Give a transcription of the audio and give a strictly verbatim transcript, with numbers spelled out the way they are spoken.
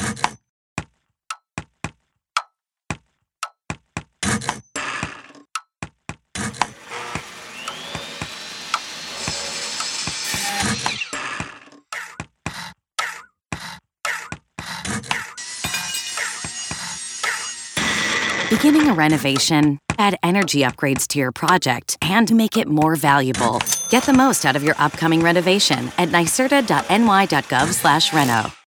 Beginning a renovation, add energy upgrades to your project, and make it more valuable. Get the most out of your upcoming renovation at nycerta dot n y dot gov slash reno.